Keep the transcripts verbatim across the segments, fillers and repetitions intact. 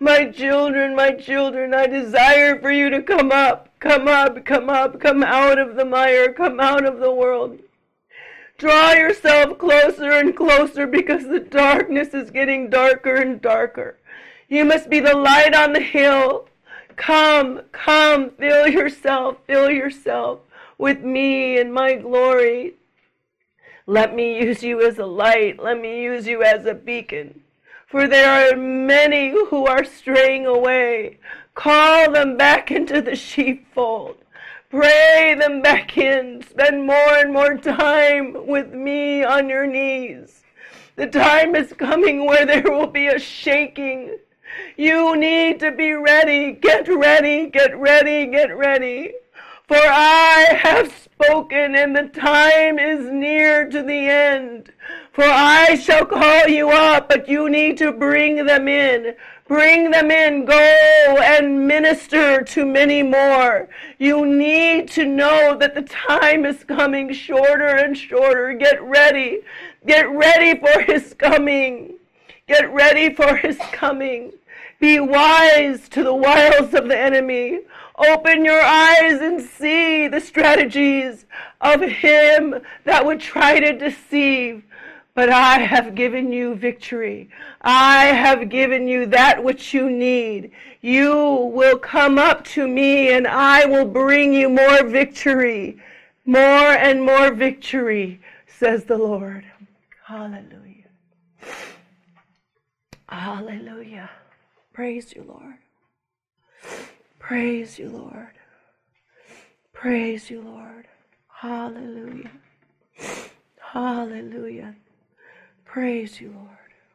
My children, my children, I desire for you to come up, come up, come up, come out of the mire, come out of the world. Draw yourself closer and closer because the darkness is getting darker and darker. You must be the light on the hill. Come, come, fill yourself, fill yourself with me and my glory. Let me use you as a light. Let me use you as a beacon. For there are many who are straying away. Call them back into the sheepfold. Pray them back in. Spend more and more time with me on your knees. The time is coming where there will be a shaking. You need to be ready. Get ready, get ready, get ready. For I have spoken, and the time is near to the end. For I shall call you up, but you need to bring them in. Bring them in. Go and minister to many more. You need to know that the time is coming shorter and shorter. Get ready. Get ready for his coming. Get ready for his coming. Be wise to the wiles of the enemy. Open your eyes and see the strategies of him that would try to deceive. But I have given you victory. I have given you that which you need. You will come up to me and I will bring you more victory. More and more victory, says the Lord. Hallelujah. Hallelujah. Praise you, Lord. Praise you, Lord. Praise you, Lord. Hallelujah. Hallelujah. Praise you, Lord.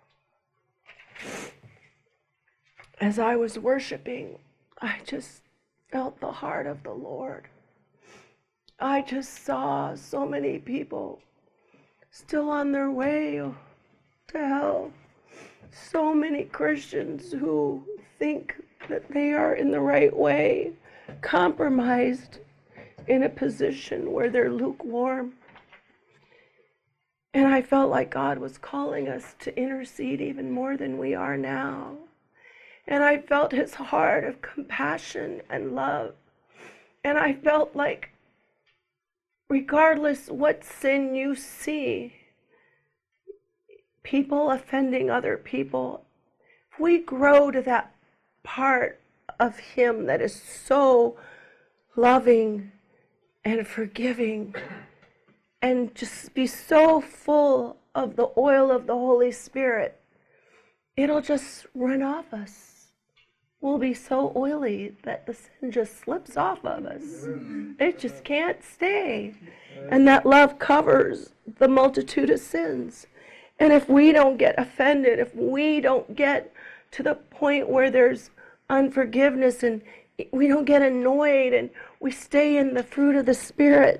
As I was worshiping, I just felt the heart of the Lord. I just saw so many people still on their way to hell. So many Christians who think that they are in the right way, compromised in a position where they're lukewarm. And I felt like God was calling us to intercede even more than we are now. And I felt his heart of compassion and love. And I felt like, regardless what sin you see, people offending other people, if we grow to that part of him that is so loving and forgiving, and just be so full of the oil of the Holy Spirit, it'll just run off us. We'll be so oily that the sin just slips off of us. It just can't stay. And that love covers the multitude of sins. And if we don't get offended, if we don't get to the point where there's unforgiveness and we don't get annoyed and we stay in the fruit of the Spirit,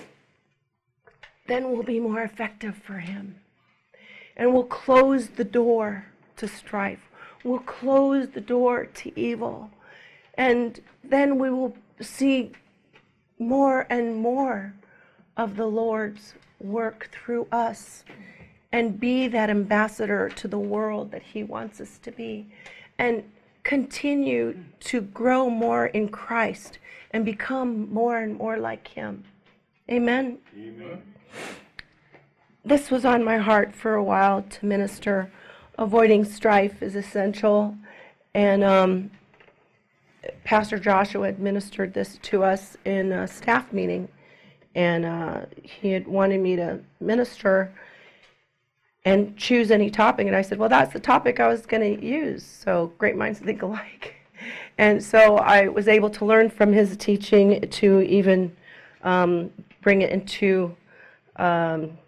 then we'll be more effective for him. And we'll close the door to strife. We'll close the door to evil. And then we will see more and more of the Lord's work through us and be that ambassador to the world that he wants us to be. And continue to grow more in Christ and become more and more like him. Amen? Amen. This was on my heart for a while to minister. Avoiding strife is essential. And um, Pastor Joshua administered this to us in a staff meeting. And uh, he had wanted me to minister and choose any topic. And I said, well, that's the topic I was going to use. So great minds think alike. And so I was able to learn from his teaching to even um, bring it into um,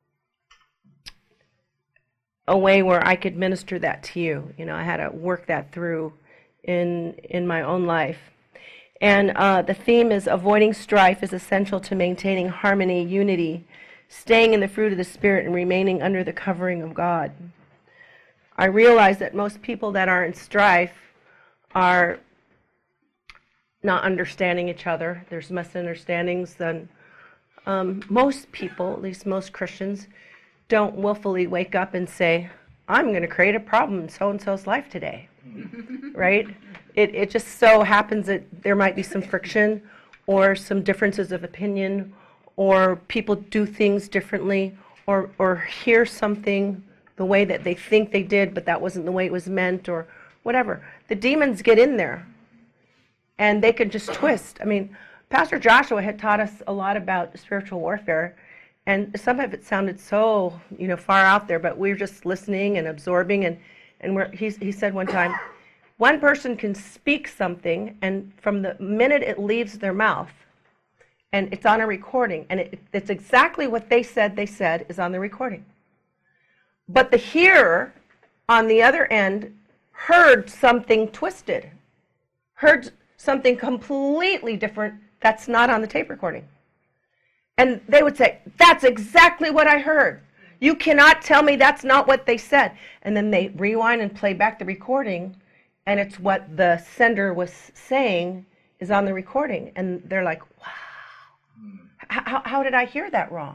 a way where I could minister that to you. You know, I had to work that through in in my own life. And uh, the theme is avoiding strife is essential to maintaining harmony, unity, staying in the fruit of the Spirit, and remaining under the covering of God. I realize that most people that are in strife are not understanding each other. There's misunderstandings. And um, most people, at least most Christians, don't willfully wake up and say, I'm going to create a problem in so-and-so's life today. right? It, it just so happens that there might be some friction or some differences of opinion, or people do things differently, or, or hear something the way that they think they did, but that wasn't the way it was meant, or whatever. The demons get in there, and they can just twist. I mean, Pastor Joshua had taught us a lot about spiritual warfare, and some of it sounded so, you know, far out there, but we were just listening and absorbing, and, and we're, he, he said one time, one person can speak something, and from the minute it leaves their mouth, and it's on a recording, and it, it's exactly what they said they said is on the recording. But the hearer on the other end heard something twisted, heard something completely different that's not on the tape recording. And they would say, that's exactly what I heard. You cannot tell me that's not what they said. And then they rewind and play back the recording, and it's what the sender was saying is on the recording. And they're like, wow, how, how did I hear that wrong?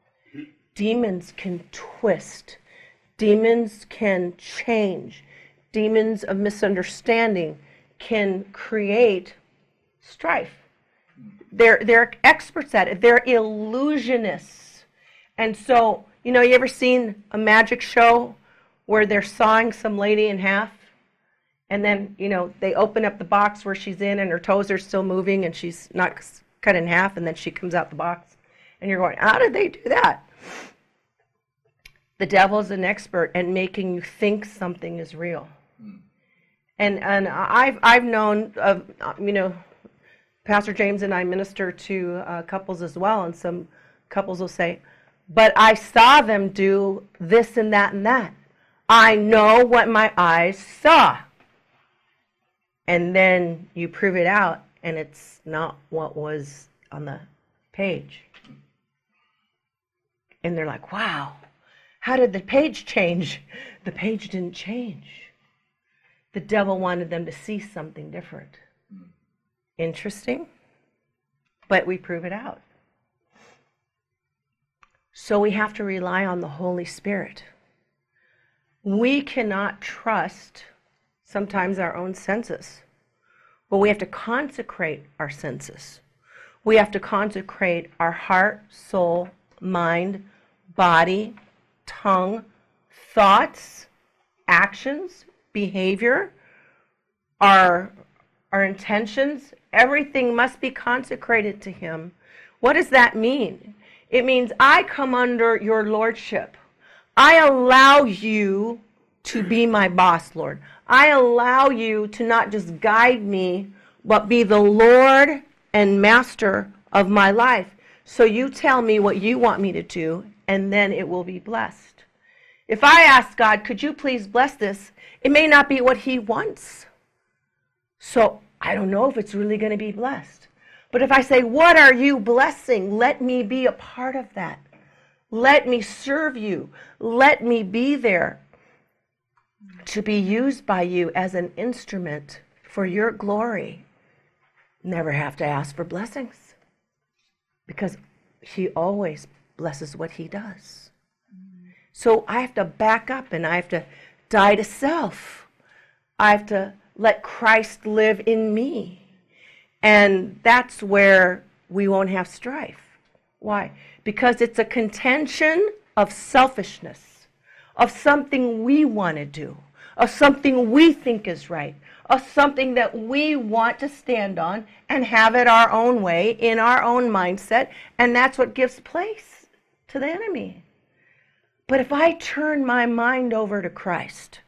Demons can twist. Demons can change. Demons of misunderstanding can create strife. They're, they're experts at it. They're illusionists. And so, you know, you ever seen a magic show where they're sawing some lady in half? And then, you know, they open up the box where she's in and her toes are still moving and she's not cut in half, and then she comes out the box. And you're going, how did they do that? The devil's an expert at making you think something is real. Mm. And and I've I've known of, you know, Pastor James and I minister to uh, couples as well, and some couples will say, but I saw them do this and that and that. I know what my eyes saw. And then you prove it out, and it's not what was on the page. And they're like, wow, how did the page change? The page didn't change. The devil wanted them to see something different. Interesting, but we prove it out. So we have to rely on the Holy Spirit. We cannot trust sometimes our own senses, but we have to consecrate our senses. We have to consecrate our heart, soul, mind, body, tongue, thoughts, actions, behavior, our, our intentions. Everything must be consecrated to Him. What does that mean? It means I come under your lordship. I allow you to be my boss, Lord. I allow you to not just guide me, but be the Lord and master of my life. So you tell me what you want me to do, and then it will be blessed. If I ask God, could you please bless this? It may not be what He wants. So I don't know if it's really going to be blessed. But if I say, what are you blessing? Let me be a part of that. Let me serve you. Let me be there to be used by you as an instrument for your glory. Never have to ask for blessings, because He always blesses what He does. So I have to back up, and I have to die to self. I have to let Christ live in me. And that's where we won't have strife. Why? Because it's a contention of selfishness, of something we want to do, of something we think is right, of something that we want to stand on and have it our own way, in our own mindset, and that's what gives place to the enemy. But if I turn my mind over to Christ,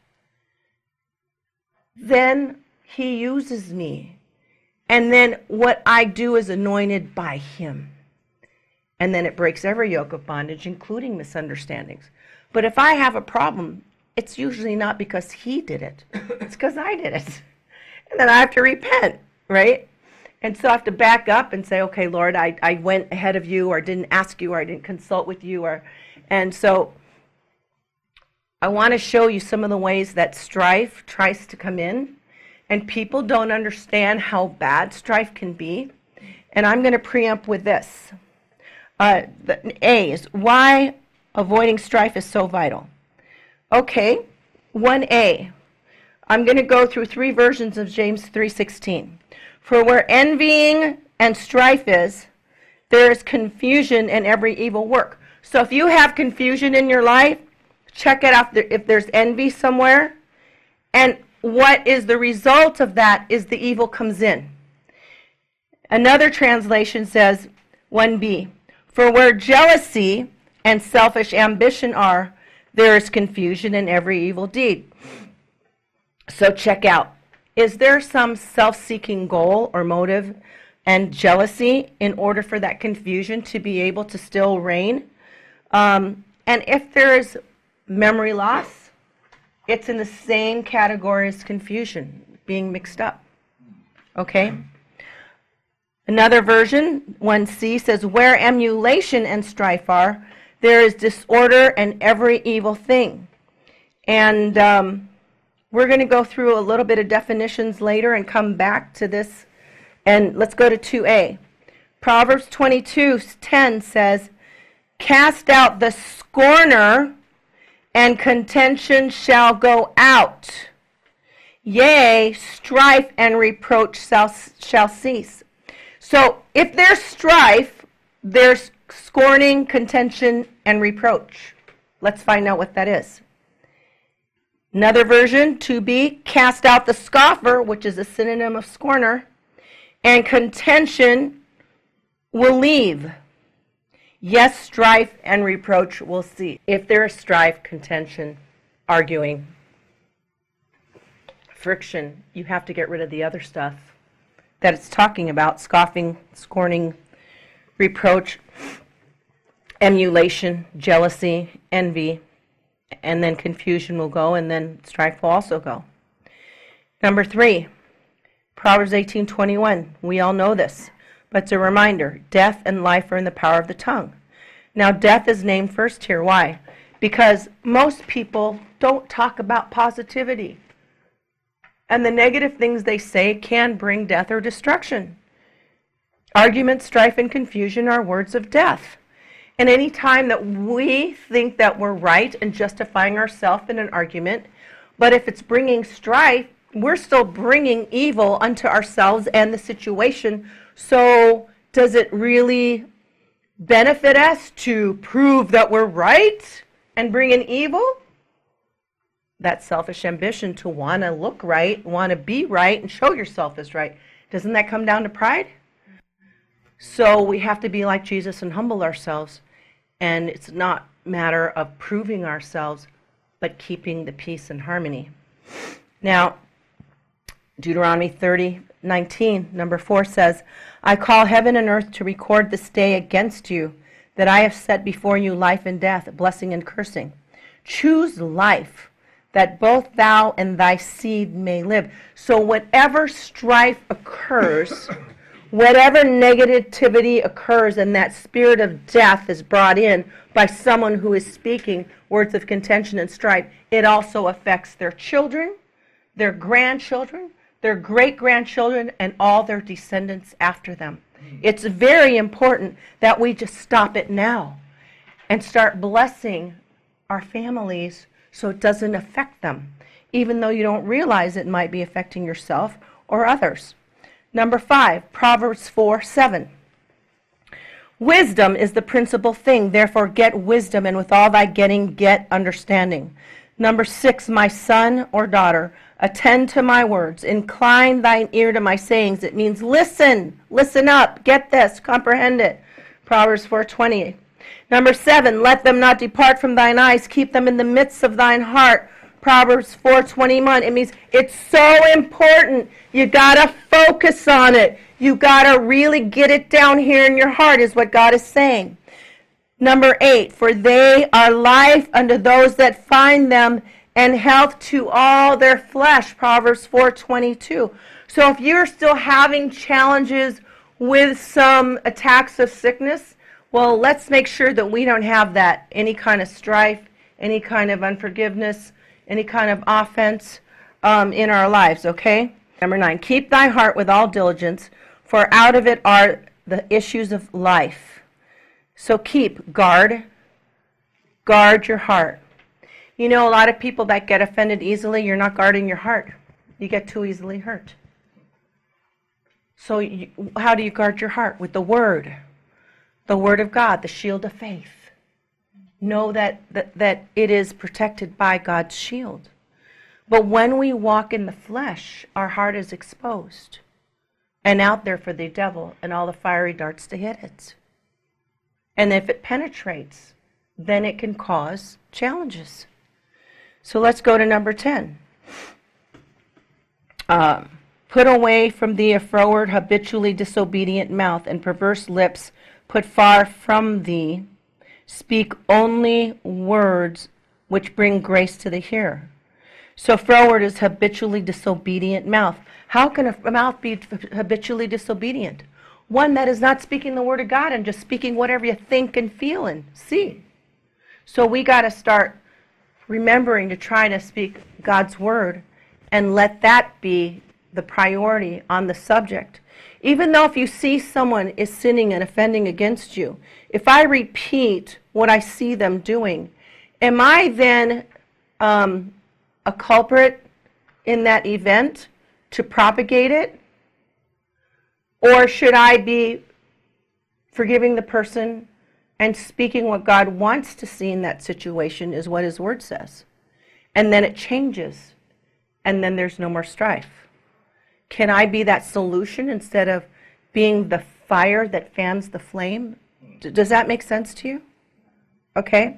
then He uses me. And then what I do is anointed by Him. And then it breaks every yoke of bondage, including misunderstandings. But if I have a problem, it's usually not because He did it. It's because I did it. And then I have to repent, right? And so I have to back up and say, okay, Lord, I, I went ahead of you, or didn't ask you, or I didn't consult with you. or And so I want to show you some of the ways that strife tries to come in. And people don't understand how bad strife can be. And I'm going to preempt with this. Uh, the A is why avoiding strife is so vital. Okay, one A. I'm going to go through three versions of James three sixteen. For where envying and strife is, there is confusion in every evil work. So if you have confusion in your life, check it out if there's envy somewhere. And what is the result of that is the evil comes in. Another translation says, one b, for where jealousy and selfish ambition are, there is confusion in every evil deed. So check out, is there some self-seeking goal or motive and jealousy in order for that confusion to be able to still reign? Um, and if there's memory loss, it's in the same category as confusion, being mixed up. Okay? Another version, one c, says, where emulation and strife are, there is disorder and every evil thing. And um, we're going to go through a little bit of definitions later and come back to this. And let's go to two a. Proverbs twenty-two ten says, cast out the scorner, and contention shall go out. Yea, strife and reproach shall, shall cease. So if there's strife, there's scorning, contention, and reproach. Let's find out what that is. Another version, two b, cast out the scoffer, which is a synonym of scorner, and contention will leave. Yes, strife and reproach will cease. If there is strife, contention, arguing, friction, you have to get rid of the other stuff that it's talking about, scoffing, scorning, reproach, emulation, jealousy, envy, and then confusion will go, and then strife will also go. Number three, Proverbs eighteen twenty-one. We all know this, but it's a reminder. Death and life are in the power of the tongue. Now, death is named first here. Why? Because most people don't talk about positivity. And the negative things they say can bring death or destruction. Argument, strife, and confusion are words of death. And any time that we think that we're right and justifying ourselves in an argument, but if it's bringing strife, we're still bringing evil unto ourselves and the situation. So does it really benefit us to prove that we're right and bring in evil? That selfish ambition to want to look right, want to be right, and show yourself as right. Doesn't that come down to pride? So we have to be like Jesus and humble ourselves. And it's not a matter of proving ourselves, but keeping the peace and harmony. Now, Deuteronomy thirty nineteen, number four says, I call heaven and earth to record this day against you, that I have set before you life and death, blessing and cursing. Choose life, that both thou and thy seed may live. So whatever strife occurs, whatever negativity occurs, and that spirit of death is brought in by someone who is speaking words of contention and strife, it also affects their children, their grandchildren, their great-grandchildren, and all their descendants after them. It's very important that we just stop it now and start blessing our families so it doesn't affect them, even though you don't realize it might be affecting yourself or others. Number five, Proverbs four seven. Wisdom is the principal thing, therefore get wisdom, and with all thy getting, get understanding. Number six, my son or daughter, attend to my words, incline thine ear to my sayings. It means listen, listen up, get this, comprehend it. Proverbs four twenty. Number seven, let them not depart from thine eyes, keep them in the midst of thine heart. Proverbs four twenty-one. It means it's so important. You got to focus on it. You got to really get it down here in your heart is what God is saying. Number eight, for they are life unto those that find them, and health to all their flesh. Proverbs four twenty-two. So if you're still having challenges with some attacks of sickness, well, let's make sure that we don't have that. Any kind of strife, any kind of unforgiveness, any kind of offense um, in our lives, okay? Number nine, keep thy heart with all diligence, for out of it are the issues of life. So keep, guard, guard your heart. You know, a lot of people that get offended easily, you're not guarding your heart. You get too easily hurt. So you, how do you guard your heart? With the Word. The Word of God, the shield of faith. Know that, that, that it is protected by God's shield. But when we walk in the flesh, our heart is exposed and out there for the devil and all the fiery darts to hit it. And if it penetrates, then it can cause challenges. So let's go to number ten. Um, Put away from thee a froward, habitually disobedient mouth, and perverse lips put far from thee. Speak only words which bring grace to the hearer. So froward is habitually disobedient mouth. How can a mouth be habitually disobedient? One that is not speaking the word of God and just speaking whatever you think and feel and see. So we got to start remembering to try to speak God's word and let that be the priority on the subject. Even though if you see someone is sinning and offending against you, if I repeat what I see them doing, am I then um, a culprit in that event to propagate it? Or should I be forgiving the person and speaking what God wants to see in that situation is what his word says? And then it changes, and then there's no more strife. Can I be that solution instead of being the fire that fans the flame? D- does that make sense to you? Okay.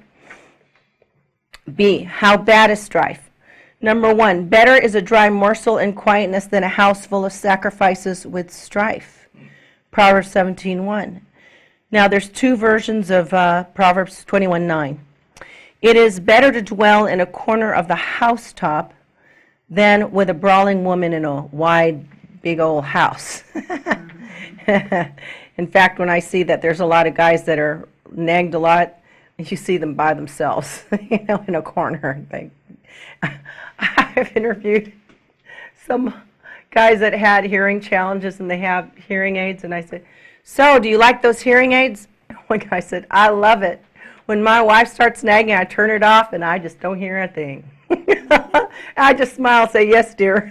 B, how bad is strife? Number one, better is a dry morsel in quietness than a house full of sacrifices with strife. Proverbs seventeen one. Now there's two versions of uh, Proverbs twenty-one nine. It is better to dwell in a corner of the housetop than with a brawling woman in a wide, big old house. In fact, when I see that there's a lot of guys that are nagged a lot, you see them by themselves, you know, in a corner. They, I've interviewed some guys that had hearing challenges and they have hearing aids, and I said, so do you like those hearing aids? One guy said, I love it. When my wife starts nagging, I turn it off and I just don't hear a thing. I just smile and say, yes, dear.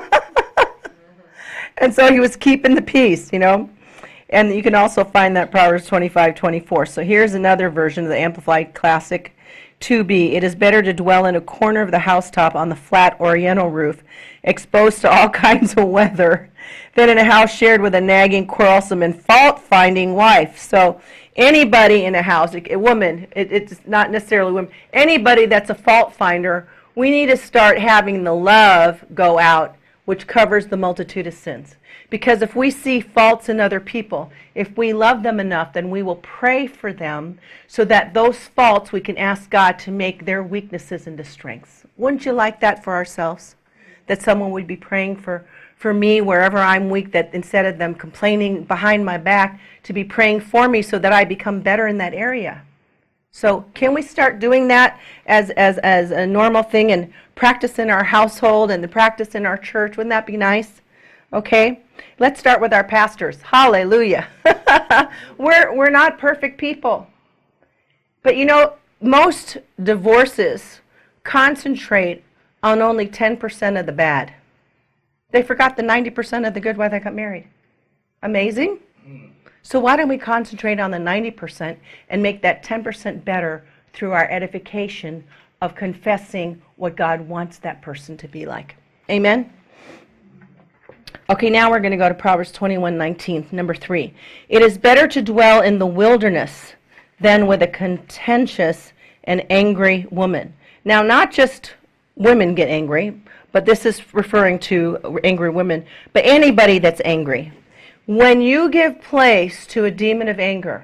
And so he was keeping the peace, you know. And you can also find that Proverbs twenty-five twenty-four. So here's another version of the Amplified Classic two B. It is better to dwell in a corner of the housetop on the flat oriental roof, exposed to all kinds of weather, than in a house shared with a nagging, quarrelsome, and fault-finding wife. So anybody in a house, a woman, it, it's not necessarily women, anybody that's a fault finder, we need to start having the love go out, which covers the multitude of sins. Because if we see faults in other people, if we love them enough, then we will pray for them so that those faults we can ask God to make their weaknesses into strengths. Wouldn't you like that for ourselves? That someone would be praying for, for me wherever I'm weak, that instead of them complaining behind my back, to be praying for me so that I become better in that area. So can we start doing that as, as, as a normal thing and practice in our household and the practice in our church? Wouldn't that be nice? Okay, let's start with our pastors. Hallelujah. we're, we're not perfect people. But you know, most divorces concentrate on only ten percent of the bad. They forgot the ninety percent of the good why they got married. Amazing? Mm. So why don't we concentrate on the ninety percent and make that ten percent better through our edification of confessing what God wants that person to be like. Amen? Okay, now we're going to go to Proverbs twenty-one nineteen, number three. It is better to dwell in the wilderness than with a contentious and angry woman. Now, not just women get angry, but this is referring to angry women, but anybody that's angry. When you give place to a demon of anger,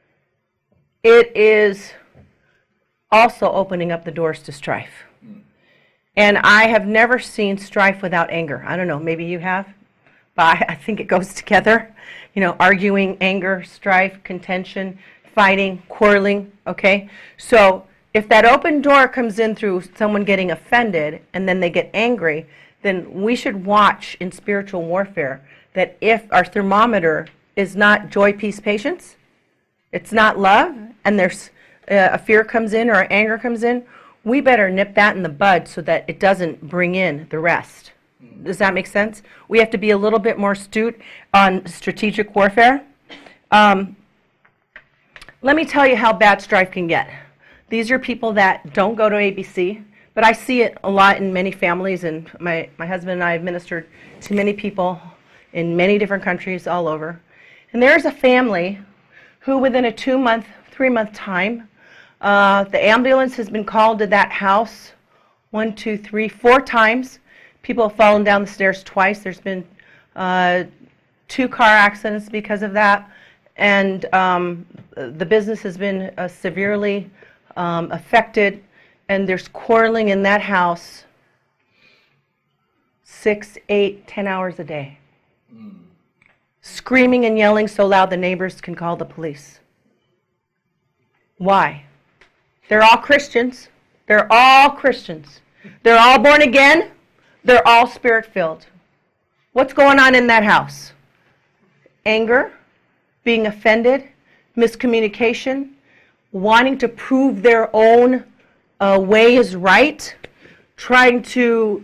it is also opening up the doors to strife. And I have never seen strife without anger. I don't know, maybe you have, but I think it goes together. You know, arguing, anger, strife, contention, fighting, quarreling, okay? So if that open door comes in through someone getting offended and then they get angry, then we should watch in spiritual warfare that if our thermometer is not joy, peace, patience, it's not love, and there's uh, a fear comes in or anger comes in, we better nip that in the bud so that it doesn't bring in the rest. Does that make sense? We have to be a little bit more astute on strategic warfare. Um, let me tell you how bad strife can get. These are people that don't go to A B C, but I see it a lot in many families, and my, my husband and I have ministered to many people in many different countries all over. And there's a family who within a two-month, three-month time, uh, the ambulance has been called to that house one, two, three, four times. People have fallen down the stairs twice. There's been uh, two car accidents because of that. And um, the business has been uh, severely um, affected. And there's quarreling in that house six, eight, ten hours a day. Mm. Screaming and yelling so loud the neighbors can call the police. Why? They're all Christians. They're all Christians. They're all born again. They're all spirit-filled. What's going on in that house? Anger, being offended, miscommunication, wanting to prove their own uh, way is right, trying to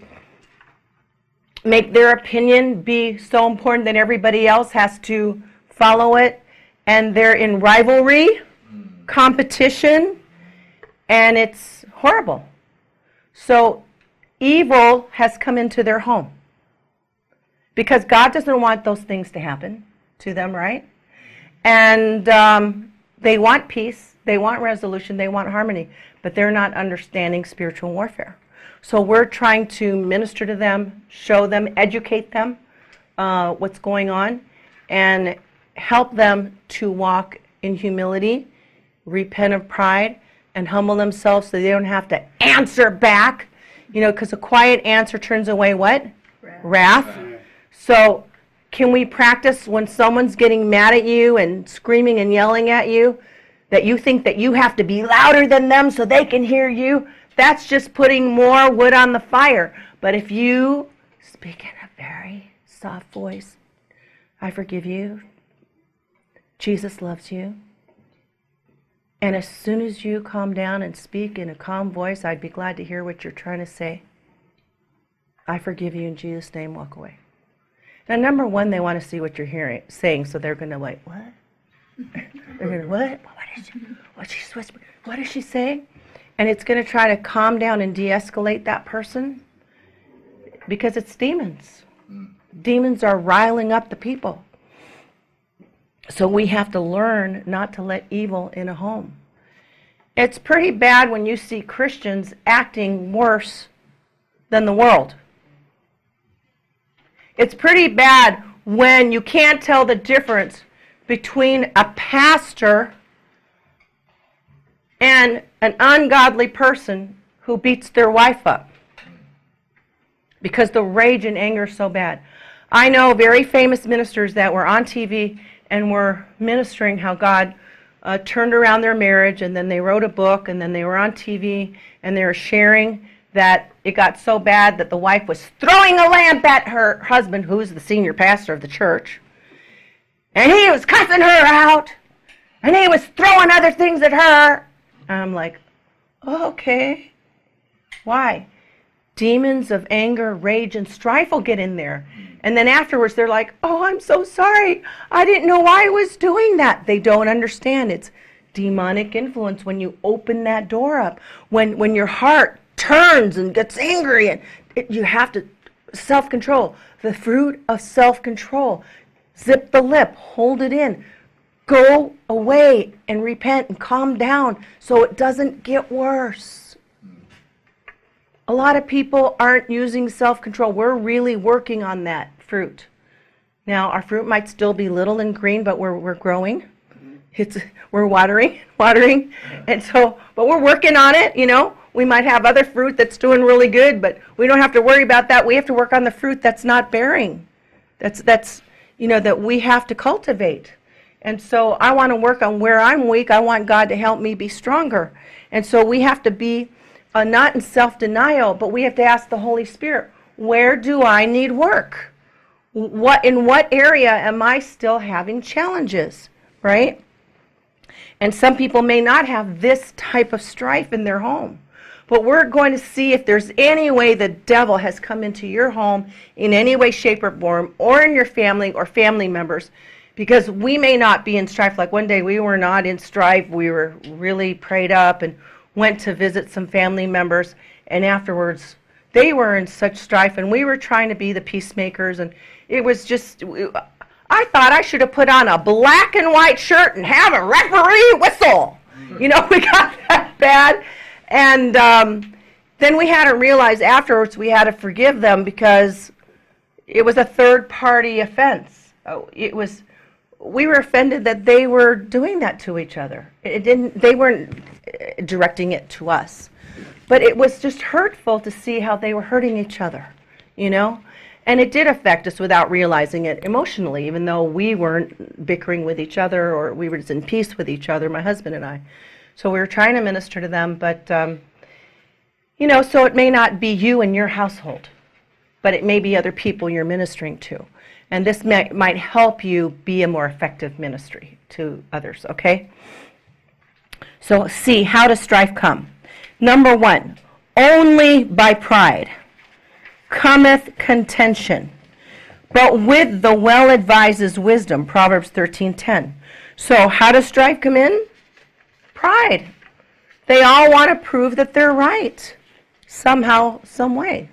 make their opinion be so important that everybody else has to follow it, and they're in rivalry, competition, and it's horrible. So evil has come into their home because God doesn't want those things to happen to them, right? And um, they want peace, they want resolution, they want harmony, but they're not understanding spiritual warfare. So we're trying to minister to them, show them, educate them uh, what's going on, and help them to walk in humility, repent of pride, and humble themselves so they don't have to answer back. You know, because a quiet answer turns away what? Wrath. Wrath. So can we practice when someone's getting mad at you and screaming and yelling at you, that you think that you have to be louder than them so they can hear you? That's just putting more wood on the fire. But if you speak in a very soft voice, I forgive you, Jesus loves you, and as soon as you calm down and speak in a calm voice, I'd be glad to hear what you're trying to say. I forgive you in Jesus' name, walk away. Now, number one, they want to see what you're hearing, saying, so they're going to like, what? They're going to, what? What is she, what's she whispering? What is she saying? And it's going to try to calm down and de-escalate that person because it's demons. Demons are riling up the people. So we have to learn not to let evil in a home. It's pretty bad when you see Christians acting worse than the world. It's pretty bad when you can't tell the difference between a pastor and an ungodly person who beats their wife up because the rage and anger is so bad. I know very famous ministers that were on T V and were ministering how God uh, turned around their marriage, and then they wrote a book, and then they were on T V, and they were sharing that it got so bad that the wife was throwing a lamp at her husband, who's the senior pastor of the church, and he was cussing her out, and he was throwing other things at her. And I'm like, oh, okay. Why? Demons of anger, rage, and strife will get in there. And then afterwards, they're like, oh, I'm so sorry. I didn't know why I was doing that. They don't understand. It's demonic influence when you open that door up. When when your heart turns and gets angry, and it, you have to self-control. The fruit of self-control. Zip the lip. Hold it in. Go away and repent and calm down so it doesn't get worse. A lot of people aren't using self-control. We're really working on that fruit. Now, our fruit might still be little and green, but we're we're growing. It's we're watering, watering, and so, but we're working on it. You know, we might have other fruit that's doing really good, but we don't have to worry about that. We have to work on the fruit that's not bearing. That's that's you know that we have to cultivate. And so, I want to work on where I'm weak. I want God to help me be stronger. And so, we have to be. Uh, not in self-denial, but we have to ask the Holy Spirit, where do I need work? What in what area am I still having challenges, right? And some people may not have this type of strife in their home, But we're going to see if there's any way the devil has come into your home in any way, shape, or form, or in your family or family members, because we may not be in strife. Like one day we were not in strife. We were really prayed up and went to visit some family members, and afterwards they were in such strife, and we were trying to be the peacemakers, and it was just, I thought I should have put on a black and white shirt and have a referee whistle. You know, we got that bad. And um, then we had to realize afterwards we had to forgive them because it was a third-party offense. Oh, it was, we were offended that they were doing that to each other. It didn't, they weren't directing it to us. But it was just hurtful to see how they were hurting each other, you know? And it did affect us without realizing it emotionally, even though we weren't bickering with each other or we were just in peace with each other, my husband and I. So we were trying to minister to them, but, um, you know, so it may not be you and your household, but it may be other people you're ministering to. And this may, might help you be a more effective ministry to others, okay? So see, how does strife come? Number one, only by pride cometh contention, but with the well-advised is wisdom, Proverbs thirteen ten. So how does strife come in? Pride. They all want to prove that they're right somehow, some way.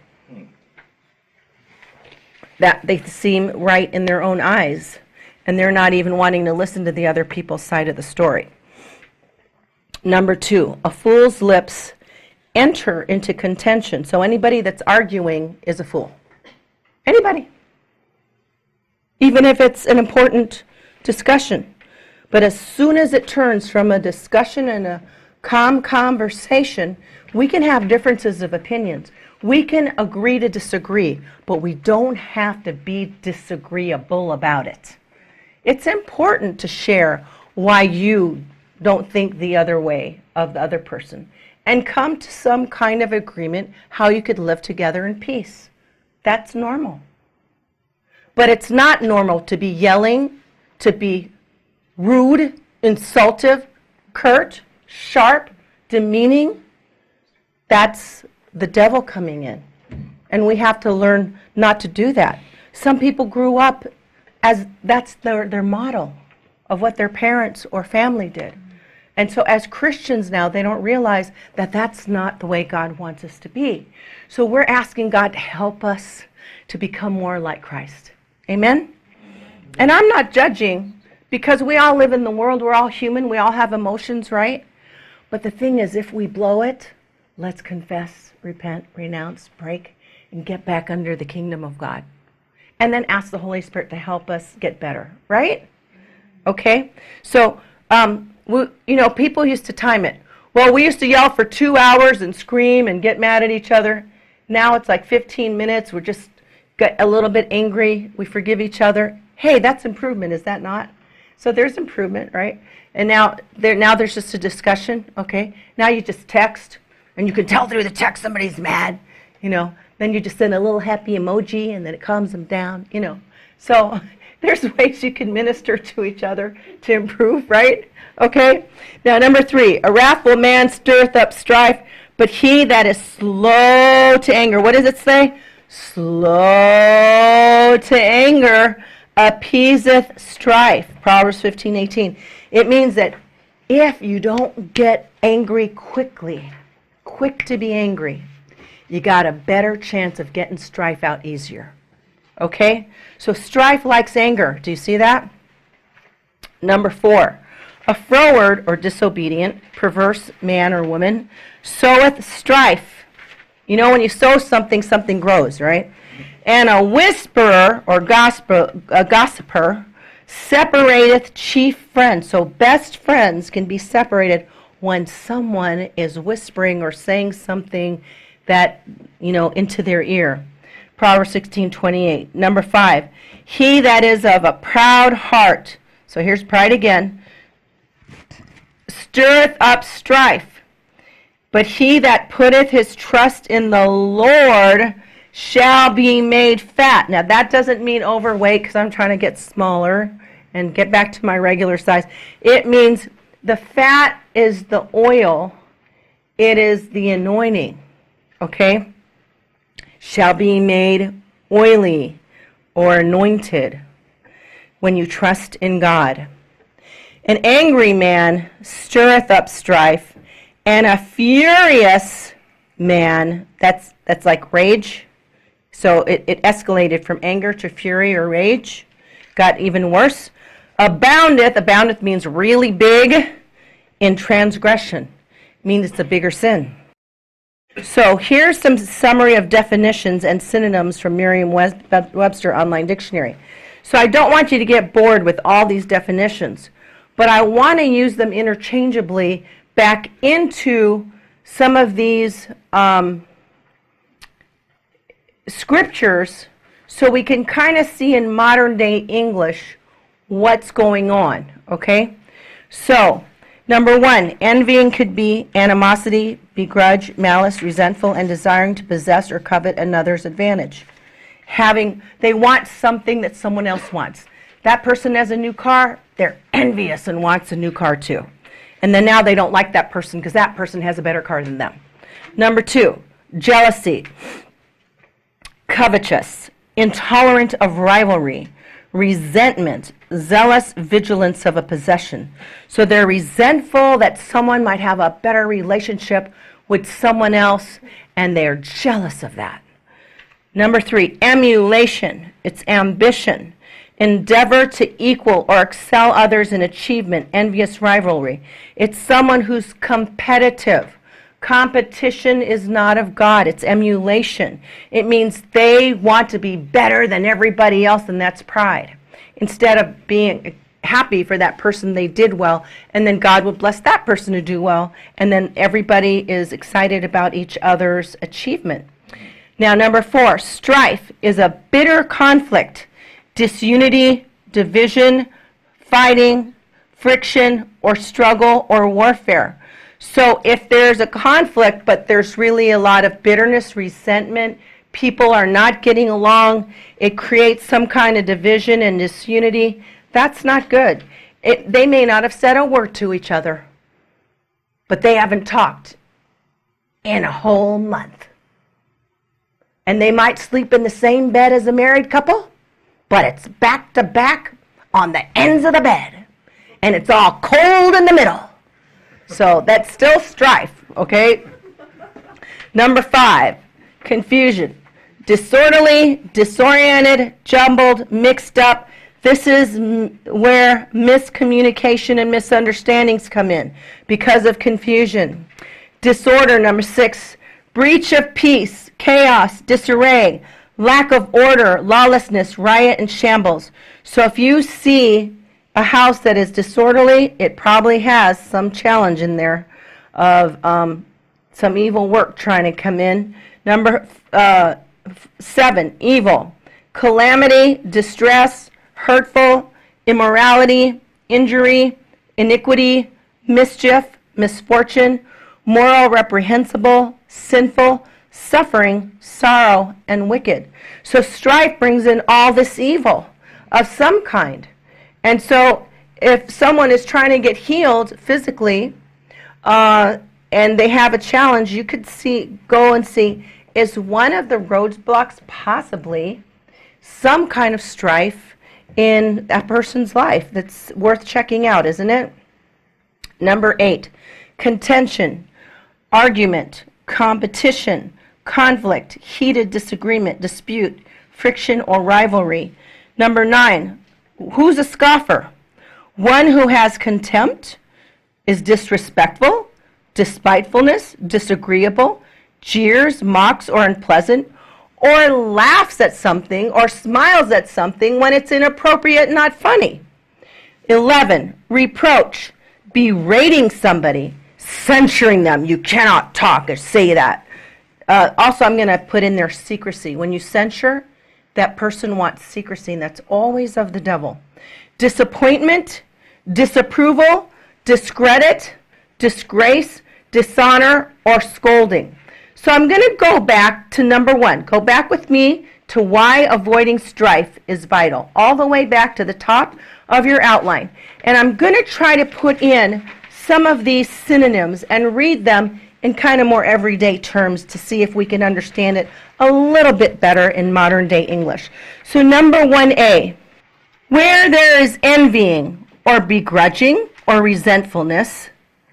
That they seem right in their own eyes, and they're not even wanting to listen to the other people's side of the story. Number two, a fool's lips enter into contention. So anybody that's arguing is a fool. Anybody. Even if it's an important discussion. But as soon as it turns from a discussion and a calm conversation, we can have differences of opinions. We can agree to disagree, but we don't have to be disagreeable about it. It's important to share why you don't think the other way of the other person and come to some kind of agreement how you could live together in peace. That's normal. But it's not normal to be yelling, to be rude, insultive, curt, sharp, demeaning. That's the devil coming in. And we have to learn not to do that. Some people grew up as that's their, their model of what their parents or family did. And so as Christians now, they don't realize that that's not the way God wants us to be. So we're asking God to help us to become more like Christ. Amen? And I'm not judging, because we all live in the world. We're all human. We all have emotions, right? But the thing is, if we blow it, let's confess, repent, renounce, break, and get back under the kingdom of God. And then ask the Holy Spirit to help us get better, right? Okay? So, um, we, you know, people used to time it. Well, we used to yell for two hours and scream and get mad at each other. Now it's like fifteen minutes. We're just get a little bit angry. We forgive each other. Hey, that's improvement, is that not? So there's improvement, right? And now there now there's just a discussion, okay? Now you just text, and you can tell through the text somebody's mad, you know. Then you just send a little happy emoji, and then it calms them down, you know. So there's ways you can minister to each other to improve, right? Okay? Now, number three, a wrathful man stirreth up strife, but he that is slow to anger, what does it say? Slow to anger appeaseth strife, Proverbs fifteen eighteen. It means that if you don't get angry quickly, quick to be angry, you got a better chance of getting strife out easier. Okay? So strife likes anger. Do you see that? Number four, a froward or disobedient, perverse man or woman soweth strife. You know, when you sow something, something grows, right? And a whisperer or gossip, a gossiper separateth chief friends. So best friends can be separated when someone is whispering or saying something that, you know, into their ear. Proverbs sixteen twenty-eight. Number five, he that is of a proud heart, so here's pride again, stirreth up strife. But he that putteth his trust in the Lord shall be made fat. Now that doesn't mean overweight, because I'm trying to get smaller and get back to my regular size. It means the fat is the oil It is the anointing, okay? Shall be made oily or anointed when you trust in God. An angry man stirreth up strife, and a furious man, that's that's like rage. So it, it escalated from anger to fury or rage, got even worse. Aboundeth, aboundeth means really big, in transgression. It means it's a bigger sin. So here's some summary of definitions and synonyms from Merriam-Webster Online Dictionary. So I don't want you to get bored with all these definitions, but I want to use them interchangeably back into some of these um, scriptures so we can kind of see in modern day English what's going on, okay? So, number one, envying could be animosity, begrudge, malice, resentful, and desiring to possess or covet another's advantage. Having, they want something that someone else wants. That person has a new car, they're envious and wants a new car too. And then now they don't like that person because that person has a better car than them. Number two, jealousy, covetous, intolerant of rivalry, resentment, zealous vigilance of a possession. So they're resentful that someone might have a better relationship with someone else, and they're jealous of that. Number three, emulation. It's ambition. Endeavor to equal or excel others in achievement, envious rivalry. It's someone who's competitive. Competition is not of God. It's emulation. It means they want to be better than everybody else, and that's pride. Instead of being happy for that person they did well, and then God will bless that person to do well, and then everybody is excited about each other's achievement. Now, number four, strife is a bitter conflict, disunity, division, fighting, friction, or struggle, or warfare. So if there's a conflict, but there's really a lot of bitterness, resentment, people are not getting along, it creates some kind of division and disunity, that's not good. It, they may not have said a word to each other, but they haven't talked in a whole month. And they might sleep in the same bed as a married couple, but it's back to back on the ends of the bed. And it's all cold in the middle. So that's still strife, okay? Number five, confusion. Disorderly, disoriented, jumbled, mixed up. This is m- where miscommunication and misunderstandings come in because of confusion. Disorder, number six, breach of peace, chaos, disarray, lack of order, lawlessness, riot, and shambles. So if you see a house that is disorderly, it probably has some challenge in there of um, some evil work trying to come in. Number uh, seven, evil, calamity, distress, hurtful, immorality, injury, iniquity, mischief, misfortune, moral, reprehensible, sinful, suffering, sorrow, and wicked. So strife brings in all this evil of some kind. And so if someone is trying to get healed physically uh, and they have a challenge, you could see, go and see, is one of the roadblocks possibly some kind of strife in that person's life that's worth checking out, isn't it? Number eight, contention, argument, competition, conflict, heated disagreement, dispute, friction, or rivalry. Number nine, who's a scoffer? One who has contempt, is disrespectful, despitefulness, disagreeable, jeers, mocks, or unpleasant, or laughs at something or smiles at something when it's inappropriate and not funny. eleven, reproach, berating somebody, censuring them. You cannot talk or say that. Uh, also, I'm going to put in there secrecy. When you censure, that person wants secrecy, and that's always of the devil. Disappointment, disapproval, discredit, disgrace, dishonor, or scolding. So I'm going to go back to number one. Go back with me to why avoiding strife is vital, all the way back to the top of your outline. And I'm going to try to put in some of these synonyms and read them in kind of more everyday terms to see if we can understand it a little bit better in modern day English. So number one A, where there is envying or begrudging or resentfulness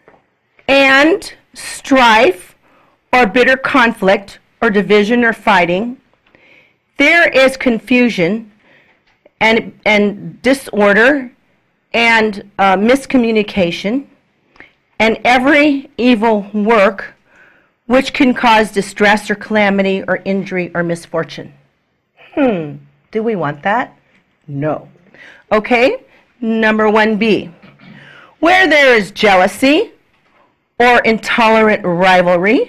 and strife or bitter conflict or division or fighting, there is confusion and, and disorder and uh, miscommunication and every evil work which can cause distress or calamity or injury or misfortune. Hmm, do we want that? No. Okay, number one B. Where there is jealousy or intolerant rivalry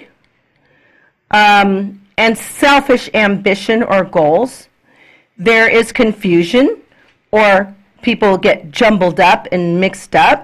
um, and selfish ambition or goals, there is confusion or people get jumbled up and mixed up,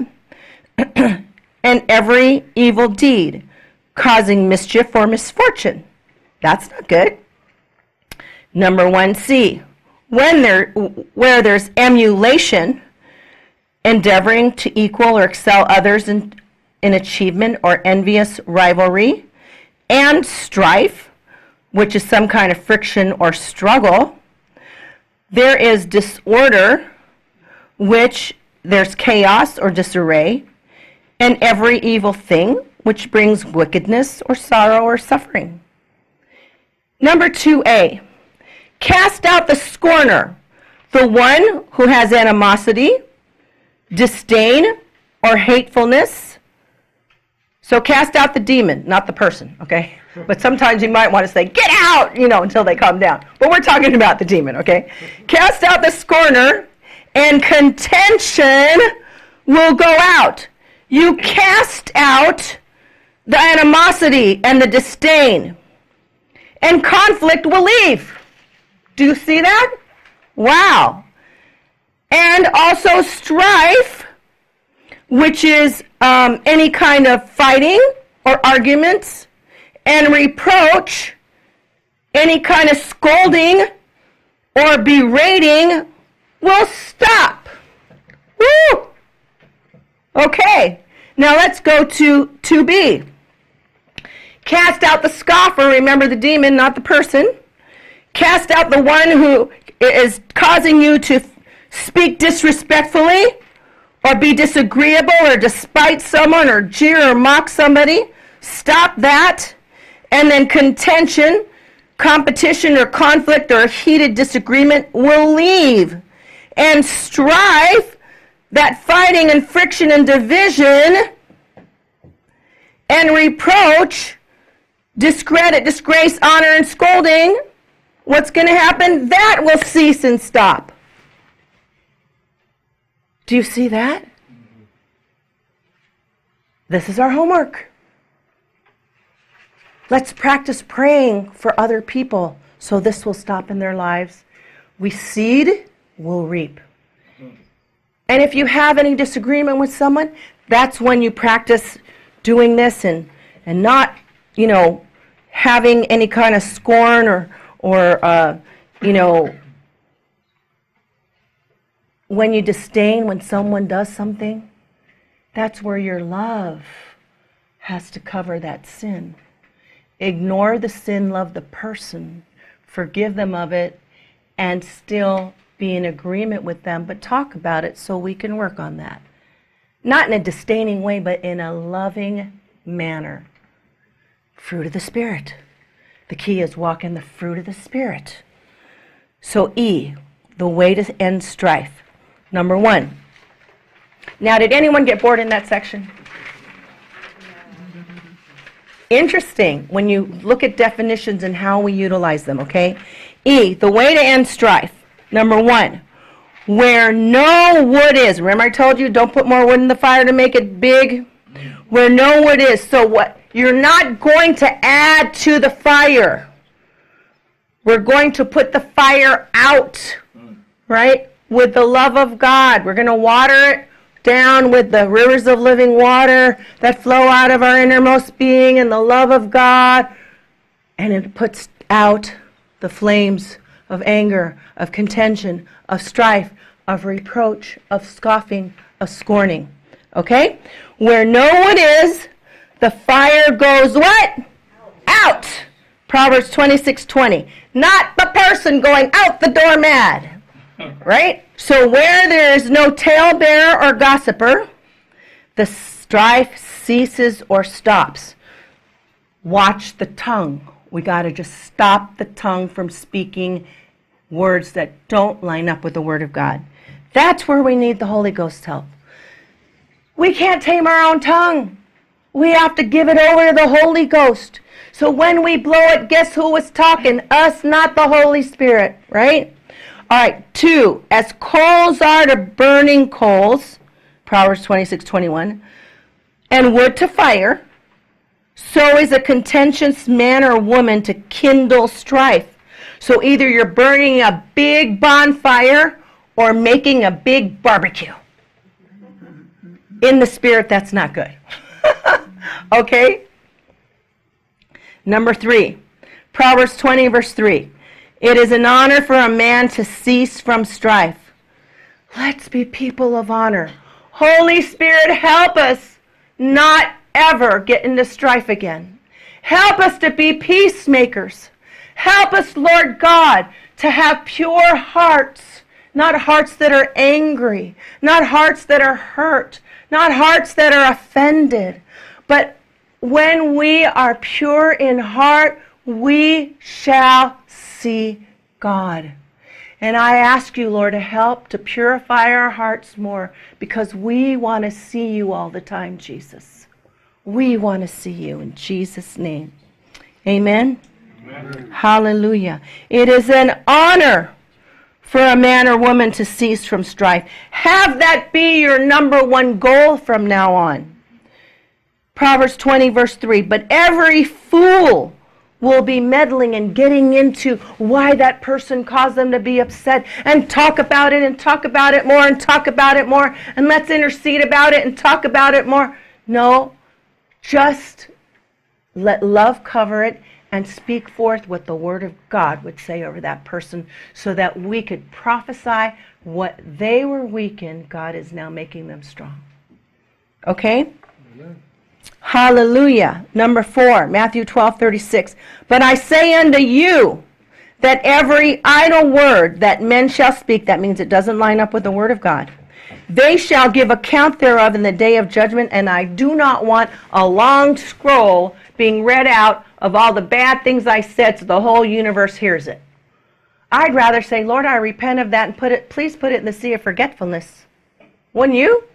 and every evil deed causing mischief or misfortune. That's not good. Number one C, when there, where there's emulation, endeavoring to equal or excel others in, in achievement or envious rivalry, and strife, which is some kind of friction or struggle, there is disorder, which there's chaos or disarray, and every evil thing which brings wickedness or sorrow or suffering. Number two A, cast out the scorner, the one who has animosity, disdain, or hatefulness. So cast out the demon, not the person, okay? But sometimes you might want to say, get out, you know, until they calm down. But we're talking about the demon, okay? Cast out the scorner, and contention will go out. You cast out the animosity and the disdain, and conflict will leave. Do you see that? Wow. And also strife, which is um, any kind of fighting or arguments, and reproach, any kind of scolding or berating, will stop. Woo! Okay, now let's go to two B. Cast out the scoffer, remember the demon, not the person. Cast out the one who is causing you to speak disrespectfully or be disagreeable or despite someone or jeer or mock somebody. Stop that. And then contention, competition or conflict or heated disagreement will leave. And strife, that fighting and friction and division and reproach, discredit, disgrace, honor, and scolding, what's going to happen? That will cease and stop. Do you see that? This is our homework. Let's practice praying for other people so this will stop in their lives. We seed, we'll reap. And if you have any disagreement with someone, that's when you practice doing this and, and not, you know, having any kind of scorn or, or uh, you know, when you disdain when someone does something, that's where your love has to cover that sin. Ignore the sin, love the person, forgive them of it, and still be in agreement with them, but talk about it so we can work on that. Not in a disdaining way, but in a loving manner. Fruit of the Spirit. The key is walk in the fruit of the Spirit. So E, the way to end strife. Number one. Now, did anyone get bored in that section? Interesting when you look at definitions and how we utilize them, okay? E, the way to end strife. Number one, where no wood is. Remember I told you don't put more wood in the fire to make it big? Where no wood is. So what? You're not going to add to the fire. We're going to put the fire out, right? With the love of God. We're going to water it down with the rivers of living water that flow out of our innermost being and the love of God. And it puts out the flames of anger, of contention, of strife, of reproach, of scoffing, of scorning. Okay? Where no wood is, the fire goes what? Out. Proverbs twenty-six twenty. Not the person going out the door mad. Right? So where there is no talebearer or gossiper, the strife ceases or stops. Watch the tongue. We got to just stop the tongue from speaking words that don't line up with the Word of God. That's where we need the Holy Ghost's help. We can't tame our own tongue. We have to give it over to the Holy Ghost. So when we blow it, guess who was talking? Us, not the Holy Spirit, right? All right, two, as coals are to burning coals, Proverbs twenty-six twenty-one, and wood to fire, so is a contentious man or woman to kindle strife. So either you're burning a big bonfire or making a big barbecue. In the spirit, that's not good. Okay? Number three, Proverbs twenty, verse three. It is an honor for a man to cease from strife. Let's be people of honor. Holy Spirit, help us not ever get into strife again. Help us to be peacemakers. Help us, Lord God, to have pure hearts, not hearts that are angry, not hearts that are hurt, not hearts that are offended. But when we are pure in heart, we shall see God. And I ask you, Lord, to help to purify our hearts more, because we want to see you all the time, Jesus. We want to see you in Jesus' name. Amen? Amen. Hallelujah. It is an honor for a man or woman to cease from strife. Have that be your number one goal from now on. Proverbs twenty, verse three. But every fool will be meddling and getting into why that person caused them to be upset, and talk about it and talk about it more and talk about it more, and let's intercede about it and talk about it more. No, just let love cover it and speak forth what the Word of God would say over that person, so that we could prophesy what they were weak in, God is now making them strong. Okay? Amen. Hallelujah. Number four, Matthew twelve thirty-six. But I say unto you that every idle word that men shall speak, that means it doesn't line up with the Word of God, they shall give account thereof in the day of judgment. And I do not want a long scroll being read out of all the bad things I said so the whole universe hears it. I'd rather say, Lord, I repent of that, and put it, please put it in the sea of forgetfulness. Wouldn't you?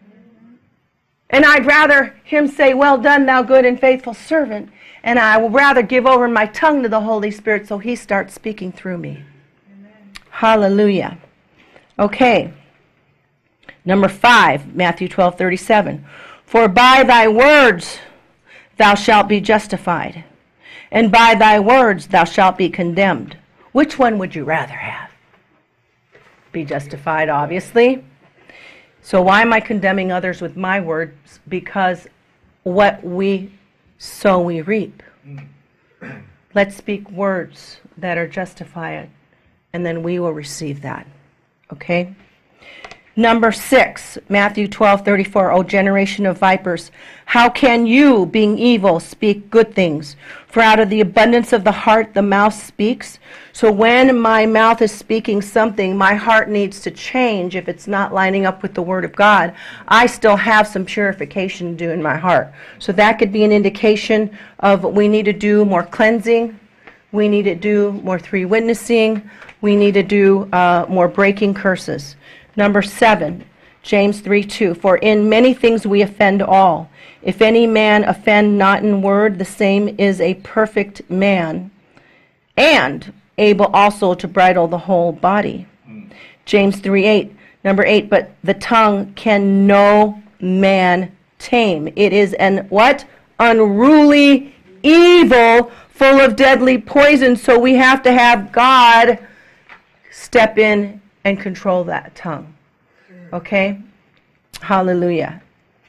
And I'd rather him say, well done, thou good and faithful servant. And I would rather give over my tongue to the Holy Spirit so he starts speaking through me. Amen. Hallelujah. Okay. Number five, Matthew twelve thirty-seven. For by thy words thou shalt be justified, and by thy words thou shalt be condemned. Which one would you rather have? Be justified, obviously. So why am I condemning others with my words? Because what we sow, we reap. Let's speak words that are justified, and then we will receive that. Okay? Number six, Matthew twelve thirty-four. O generation of vipers, how can you, being evil, speak good things? For out of the abundance of the heart the mouth speaks. So when my mouth is speaking something, my heart needs to change. If it's not lining up with the Word of God, I still have some purification to do in my heart. So that could be an indication of we need to do more cleansing. We need to do more three witnessing. We need to do uh, more breaking curses. Number seven, James three two. For in many things we offend all. If any man offend not in word, the same is a perfect man, and able also to bridle the whole body. James three eight. Number eight, but the tongue can no man tame. It is an what? Unruly evil, full of deadly poison. So we have to have God step in and control that tongue. Okay? Hallelujah.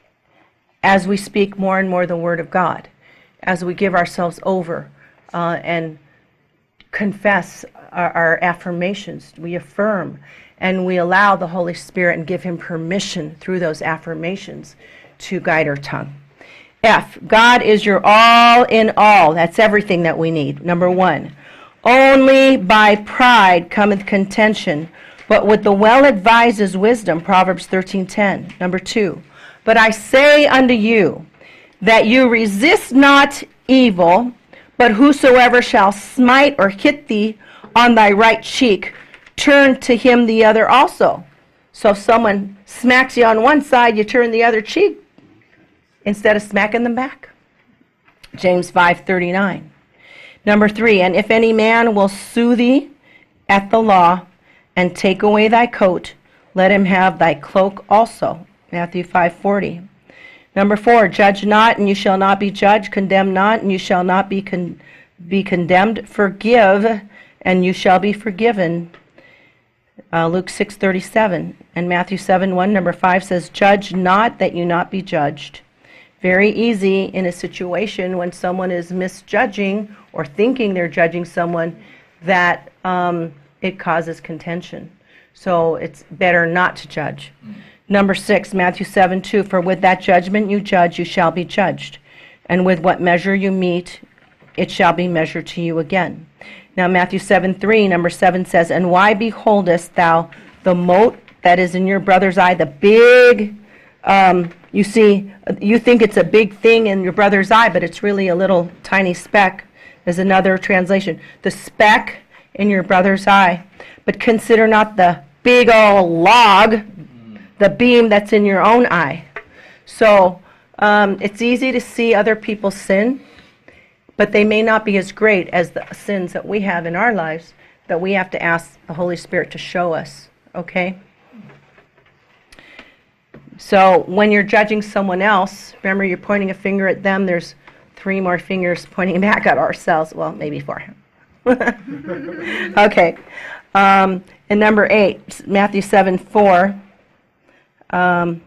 As we speak more and more the Word of God, as we give ourselves over uh, and confess our, our affirmations, we affirm, and we allow the Holy Spirit and give Him permission through those affirmations to guide our tongue. F, God is your all in all. That's everything that we need. Number one, only by pride cometh contention, but with the well-advised is wisdom. Proverbs thirteen ten. Number two, but I say unto you that you resist not evil, but whosoever shall smite or hit thee on thy right cheek, turn to him the other also. So if someone smacks you on one side, you turn the other cheek instead of smacking them back. James five thirty-nine. Number three, and if any man will sue thee at the law and take away thy coat, let him have thy cloak also. Matthew five forty. Number four, judge not, and you shall not be judged. Condemn not, and you shall not be con- be condemned. Forgive, and you shall be forgiven. Uh, Luke six thirty-seven. And Matthew seven one. Number five says, judge not, that you not be judged. Very easy in a situation when someone is misjudging or thinking they're judging someone, that um, it causes contention. So it's better not to judge. Mm-hmm. Number six, Matthew seven two, for with that judgment you judge, you shall be judged. And with what measure you meet, it shall be measured to you again. Now Matthew seven three, number seven says, and why beholdest thou the mote that is in your brother's eye, the big, um, you see, you think it's a big thing in your brother's eye, but it's really a little tiny speck. There's another translation. The speck in your brother's eye. But consider not the big old log, the beam that's in your own eye. So um, it's easy to see other people's sin, but they may not be as great as the sins that we have in our lives, that we have to ask the Holy Spirit to show us, okay? So when you're judging someone else, remember you're pointing a finger at them, there's three more fingers pointing back at ourselves. Well, maybe four. Okay. Um, and number eight, Matthew seven four. Um,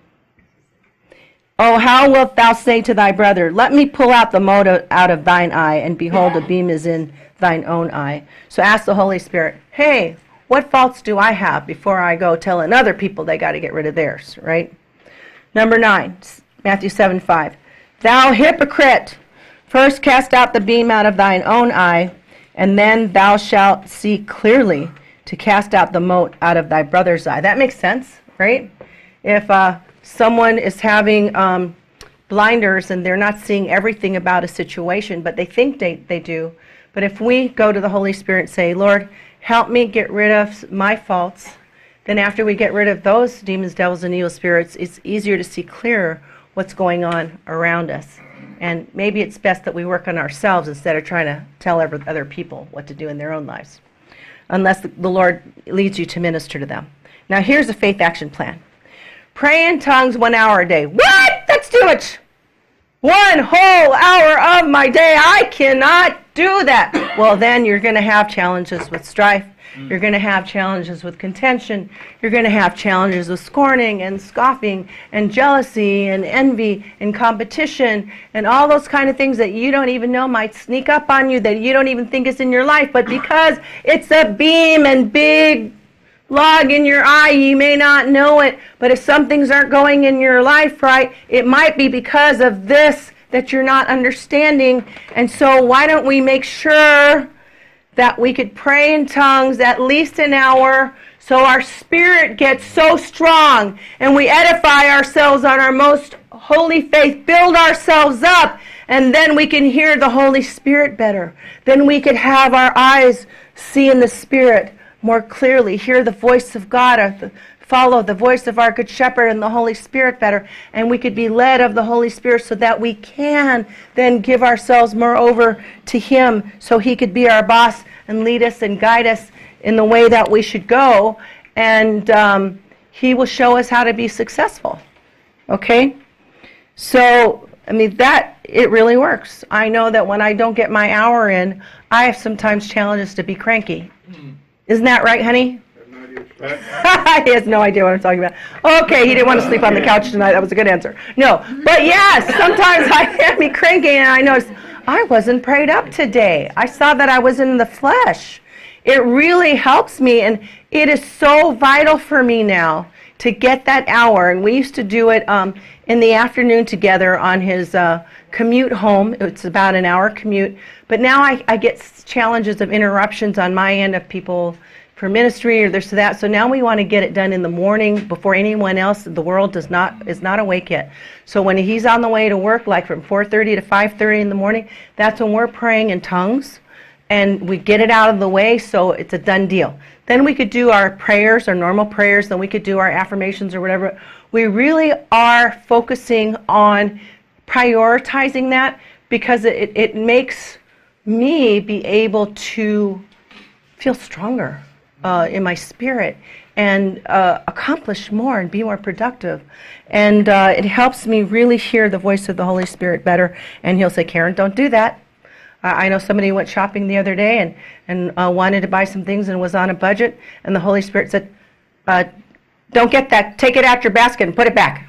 oh, how wilt thou say to thy brother, let me pull out the mote out of thine eye, and behold, a beam is in thine own eye. So ask the Holy Spirit, hey, what faults do I have before I go telling other people they got to get rid of theirs, right? Number nine, Matthew seven five. Thou hypocrite, first cast out the beam out of thine own eye, and then thou shalt see clearly to cast out the mote out of thy brother's eye. That makes sense, right? If uh, someone is having um, blinders and they're not seeing everything about a situation, but they think they, they do. But if we go to the Holy Spirit and say, Lord, help me get rid of my faults, then after we get rid of those demons, devils, and evil spirits, it's easier to see clearer what's going on around us. And maybe it's best that we work on ourselves instead of trying to tell other people what to do in their own lives, unless the Lord leads you to minister to them. Now here's a faith action plan. Pray in tongues one hour a day. What? That's too much. One whole hour of my day. I cannot do that. Well, then you're going to have challenges with strife. You're going to have challenges with contention. You're going to have challenges with scorning and scoffing and jealousy and envy and competition and all those kind of things that you don't even know might sneak up on you, that you don't even think is in your life. But because it's a beam and big log in your eye, you may not know it. But if some things aren't going in your life right, it might be because of this that you're not understanding. And so why don't we make sure that we could pray in tongues at least an hour so our spirit gets so strong and we edify ourselves on our most holy faith, build ourselves up, and then we can hear the Holy Spirit better. Then we could have our eyes see in the Spirit more clearly, hear the voice of God, or the, follow the voice of our Good Shepherd and the Holy Spirit better, and we could be led of the Holy Spirit so that we can then give ourselves more over to Him so He could be our boss and lead us and guide us in the way that we should go, and um, He will show us how to be successful. Okay? So, I mean, that, it really works. I know that when I don't get my hour in, I have sometimes challenges to be cranky. Mm. Isn't that right, honey? He has no idea what I'm talking about. Okay, he didn't want to sleep on the couch tonight. That was a good answer. No, but yes, sometimes I have me cranky and I notice I wasn't prayed up today. I saw that I was in the flesh. It really helps me, and it is so vital for me now to get that hour. And we used to do it um, in the afternoon together on his uh, commute home. It's about an hour commute. But now I, I get challenges of interruptions on my end of people for ministry or this or that. So now we want to get it done in the morning before anyone else. The world does not is not awake yet. So when he's on the way to work, like from four thirty to five thirty in the morning, that's when we're praying in tongues. And we get it out of the way, so it's a done deal. Then we could do our prayers, our normal prayers, then we could do our affirmations or whatever. We really are focusing on prioritizing that because it, it makes me be able to feel stronger uh, in my spirit and uh, accomplish more and be more productive. And uh, it helps me really hear the voice of the Holy Spirit better. And he'll say, Karen, don't do that. I know somebody went shopping the other day and, and uh, wanted to buy some things and was on a budget, and the Holy Spirit said, uh, don't get that. Take it out your basket and put it back.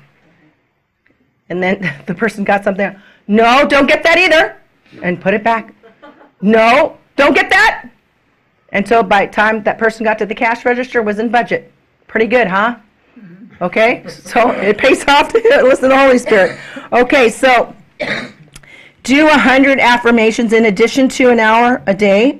And then the person got something. No, don't get that either. And put it back. No, don't get that. And so by the time that person got to the cash register, was in budget. Pretty good, huh? Okay, so it pays off to listen to the Holy Spirit. Okay, so do one hundred affirmations in addition to an hour a day.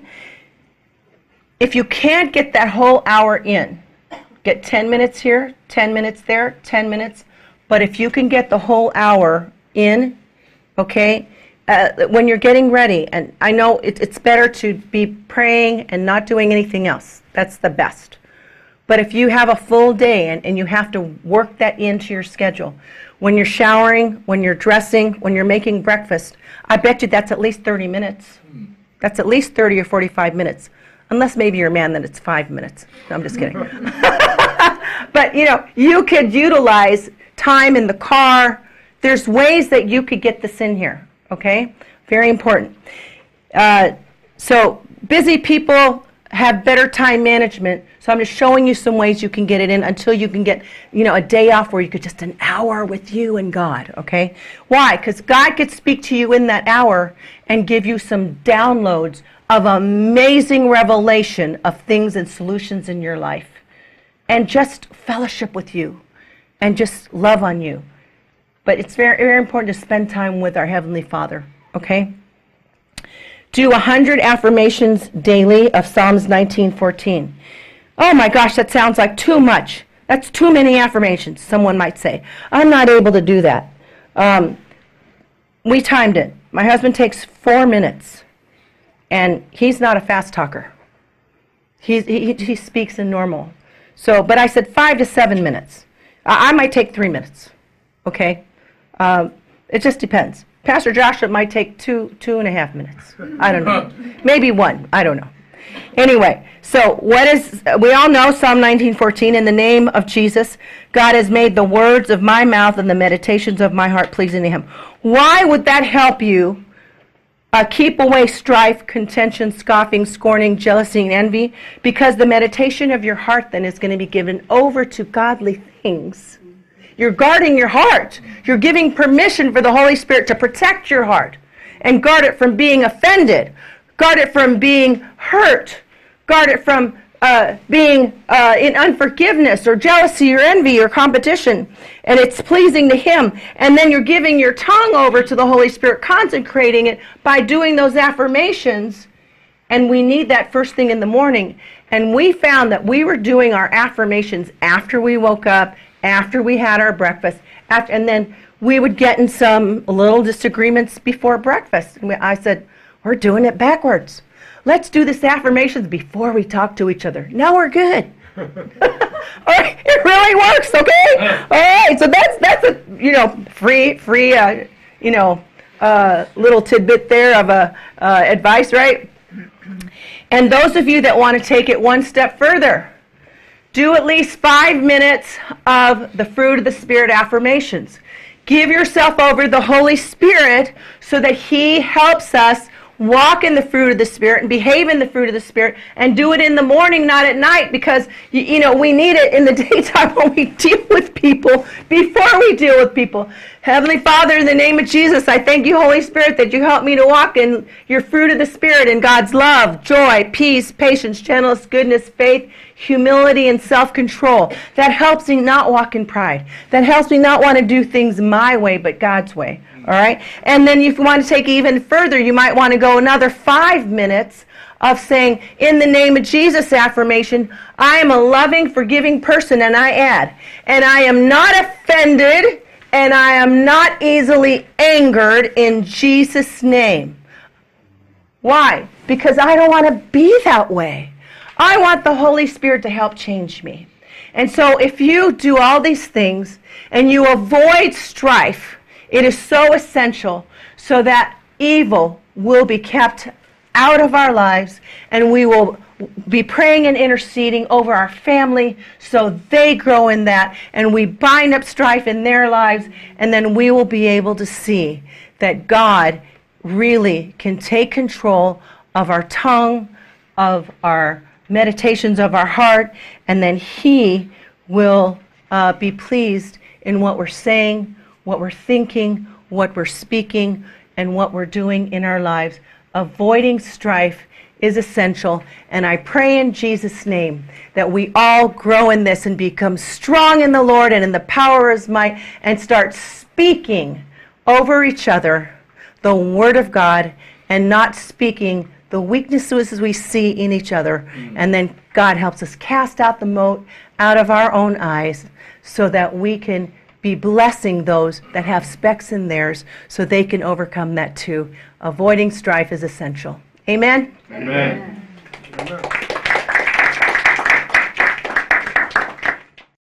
If you can't get that whole hour in, get ten minutes here, ten minutes there, ten minutes. But if you can get the whole hour in, okay, uh, when you're getting ready, and I know it, it's better to be praying and not doing anything else. That's the best. But if you have a full day and, and you have to work that into your schedule, when you're showering, when you're dressing, when you're making breakfast, I bet you that's at least thirty minutes. That's at least thirty or forty-five minutes. Unless maybe you're a man, then it's five minutes. No, I'm just kidding. But, you know, you could utilize time in the car. There's ways that you could get this in here, okay? Very important. Uh, so busy people have better time management. So I'm just showing you some ways you can get it in until you can get, you know, a day off where you could just an hour with you and God, okay? Why? Because God could speak to you in that hour and give you some downloads of amazing revelation of things and solutions in your life. And just fellowship with you and just love on you. But it's very, very important to spend time with our Heavenly Father, okay? Do one hundred affirmations daily of Psalms nineteen fourteen. Oh my gosh, that sounds like too much. That's too many affirmations, someone might say. I'm not able to do that. Um, we timed it. My husband takes four minutes, and he's not a fast talker. He's, he, he speaks in normal. So, but I said five to seven minutes. Uh, I might take three minutes, okay? Um, it just depends. Pastor Joshua might take two, two and a half minutes. I don't know. Maybe one. I don't know. Anyway, so what is, we all know Psalm nineteen fourteen, in the name of Jesus, God has made the words of my mouth and the meditations of my heart pleasing to him. Why would that help you uh, keep away strife, contention, scoffing, scorning, jealousy, and envy? Because the meditation of your heart then is going to be given over to godly things. You're guarding your heart. You're giving permission for the Holy Spirit to protect your heart and guard it from being offended, guard it from being hurt, guard it from uh, being uh, in unforgiveness or jealousy or envy or competition. And it's pleasing to him. And then you're giving your tongue over to the Holy Spirit, consecrating it by doing those affirmations. And we need that first thing in the morning. And we found that we were doing our affirmations after we woke up, after we had our breakfast, after, and then we would get in some little disagreements before breakfast. And we, I said, we're doing it backwards. Let's do this affirmations before we talk to each other. Now we're good. All right, it really works, okay? All right, so that's that's a you know free free uh, you know uh, little tidbit there of a uh, advice, right? And those of you that want to take it one step further, do at least five minutes of the fruit of the Spirit affirmations. Give yourself over to the Holy Spirit so that he helps us walk in the fruit of the Spirit and behave in the fruit of the Spirit, and do it in the morning, not at night, because you, you know we need it in the daytime when we deal with people before we deal with people. Heavenly Father, in the name of Jesus, I thank you, Holy Spirit, that you help me to walk in your fruit of the Spirit, in God's love, joy, peace, patience, gentleness, goodness, faith, humility and self-control. That helps me not walk in pride. That helps me not want to do things my way, but God's way. All right? And then if you want to take it even further, you might want to go another five minutes of saying, in the name of Jesus affirmation, I am a loving, forgiving person, and I add, and I am not offended, and I am not easily angered in Jesus' name. Why? Because I don't want to be that way. I want the Holy Spirit to help change me. And so if you do all these things and you avoid strife, it is so essential so that evil will be kept out of our lives, and we will be praying and interceding over our family so they grow in that, and we bind up strife in their lives, and then we will be able to see that God really can take control of our tongue, of our meditations of our heart, and then He will uh, be pleased in what we're saying, what we're thinking, what we're speaking, and what we're doing in our lives. Avoiding strife is essential, and I pray in Jesus' name that we all grow in this and become strong in the Lord and in the power of His might, and start speaking over each other the Word of God, and not speaking the weaknesses we see in each other. And then God helps us cast out the mote out of our own eyes so that we can be blessing those that have specks in theirs so they can overcome that too. Avoiding strife is essential. Amen? Amen. Amen.